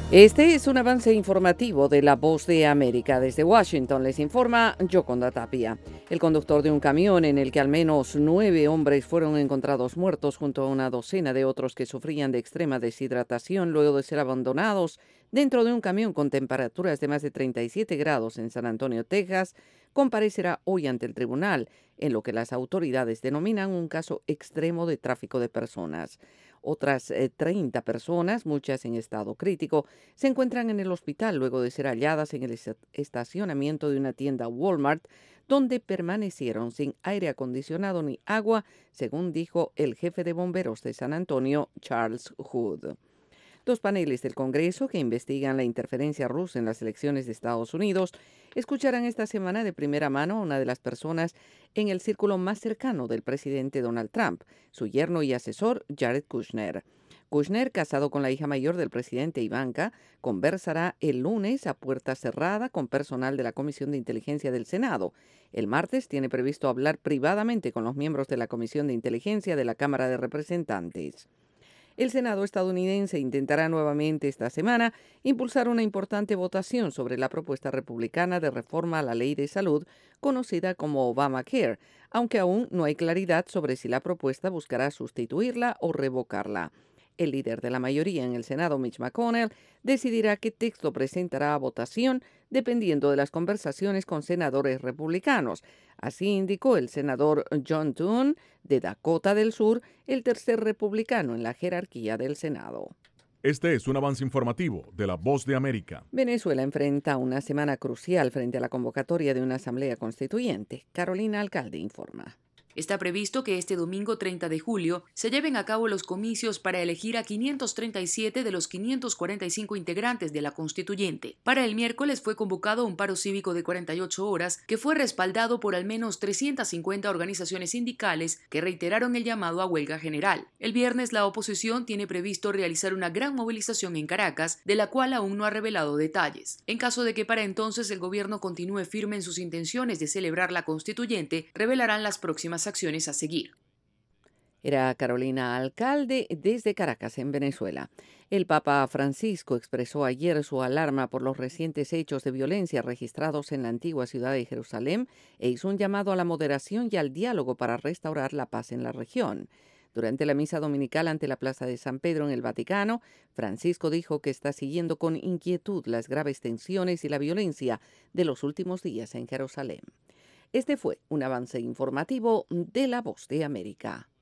Este es un avance informativo de La Voz de América. Desde Washington les informa Yoconda Tapia. El conductor de un camión en el que al menos 9 hombres fueron encontrados muertos junto a una docena de otros que sufrían de extrema deshidratación luego de ser abandonados dentro de un camión con temperaturas de más de 37 grados en San Antonio, Texas, comparecerá hoy ante el tribunal en lo que las autoridades denominan un caso extremo de tráfico de personas. Otras 30 personas, muchas en estado crítico, se encuentran en el hospital luego de ser halladas en el estacionamiento de una tienda Walmart, donde permanecieron sin aire acondicionado ni agua, según dijo el jefe de bomberos de San Antonio, Charles Hood. Dos paneles del Congreso que investigan la interferencia rusa en las elecciones de Estados Unidos escucharán esta semana de primera mano a una de las personas en el círculo más cercano del presidente Donald Trump, su yerno y asesor Jared Kushner. Kushner, casado con la hija mayor del presidente Ivanka, conversará el lunes a puerta cerrada con personal de la Comisión de Inteligencia del Senado. El martes tiene previsto hablar privadamente con los miembros de la Comisión de Inteligencia de la Cámara de Representantes. El Senado estadounidense intentará nuevamente esta semana impulsar una importante votación sobre la propuesta republicana de reforma a la ley de salud, conocida como Obamacare, aunque aún no hay claridad sobre si la propuesta buscará sustituirla o revocarla. El líder de la mayoría en el Senado, Mitch McConnell, decidirá qué texto presentará a votación dependiendo de las conversaciones con senadores republicanos. Así indicó el senador John Thune de Dakota del Sur, el tercer republicano en la jerarquía del Senado. Este es un avance informativo de La Voz de América. Venezuela enfrenta una semana crucial frente a la convocatoria de una asamblea constituyente. Carolina Alcalde informa. Está previsto que este domingo 30 de julio se lleven a cabo los comicios para elegir a 537 de los 545 integrantes de la constituyente. Para el miércoles fue convocado un paro cívico de 48 horas que fue respaldado por al menos 350 organizaciones sindicales que reiteraron el llamado a huelga general. El viernes la oposición tiene previsto realizar una gran movilización en Caracas, de la cual aún no ha revelado detalles. En caso de que para entonces el gobierno continúe firme en sus intenciones de celebrar la constituyente, revelarán las próximas acciones a seguir. Era Carolina Alcalde desde Caracas, en Venezuela. El Papa Francisco expresó ayer su alarma por los recientes hechos de violencia registrados en la antigua ciudad de Jerusalén e hizo un llamado a la moderación y al diálogo para restaurar la paz en la región. Durante la misa dominical ante la Plaza de San Pedro en el Vaticano, Francisco dijo que está siguiendo con inquietud las graves tensiones y la violencia de los últimos días en Jerusalén. Este fue un avance informativo de La Voz de América.